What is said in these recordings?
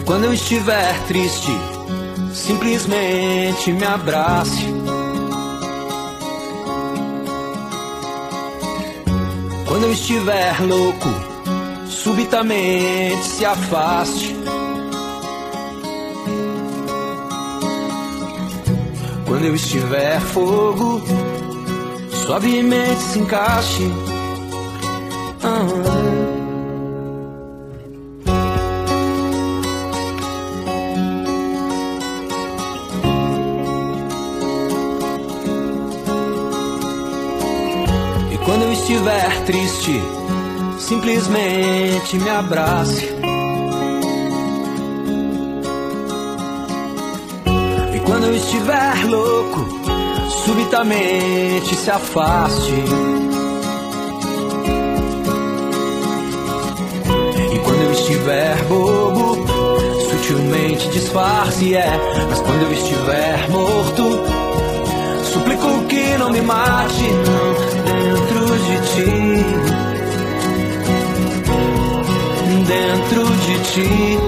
Quando eu estiver triste, simplesmente me abrace. Quando eu estiver louco, subitamente se afaste. Quando eu estiver fogo, suavemente se encaixe. E quando eu estiver triste, simplesmente me abrace. E quando eu estiver louco, subitamente se afaste. E quando eu estiver bobo, sutilmente disfarce, mas quando eu estiver morto, suplico que não me mate, não, dentro de ti, dentro de ti.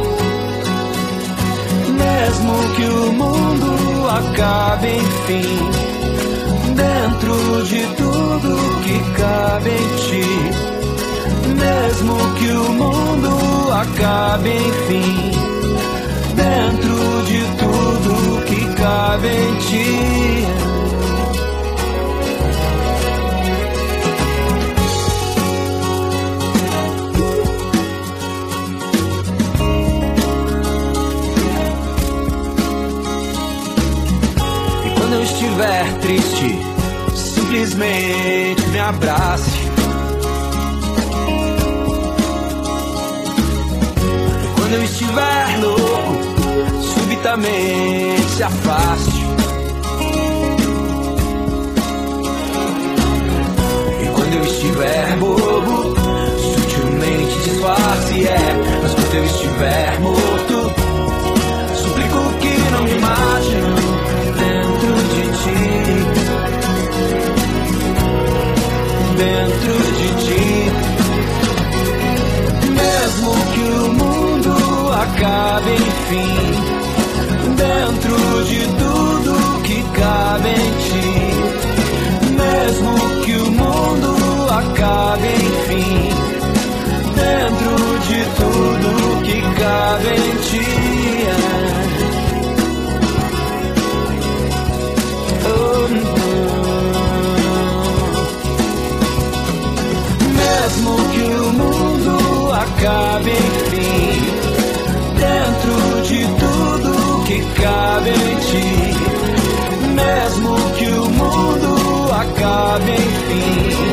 Mesmo que o mundo acabe, enfim, dentro de tudo que cabe em ti. Mesmo que o mundo acabe, enfim, dentro de tudo que cabe em ti. Quando eu estiver triste, simplesmente me abrace. Quando eu estiver louco, subitamente se afaste. E quando eu estiver bobo, sutilmente disfarce, mas quando eu estiver morto, suplico que não me mate, não, dentro de ti, dentro de ti. Mesmo que o mundo acabe, enfim, dentro de tudo que cabe em ti. Mesmo que o mundo acabe, enfim, dentro de tudo que cabe em ti. Mesmo que o mundo acabe, enfim, dentro de tudo que cabe em ti. Mesmo que o mundo acabe, enfim,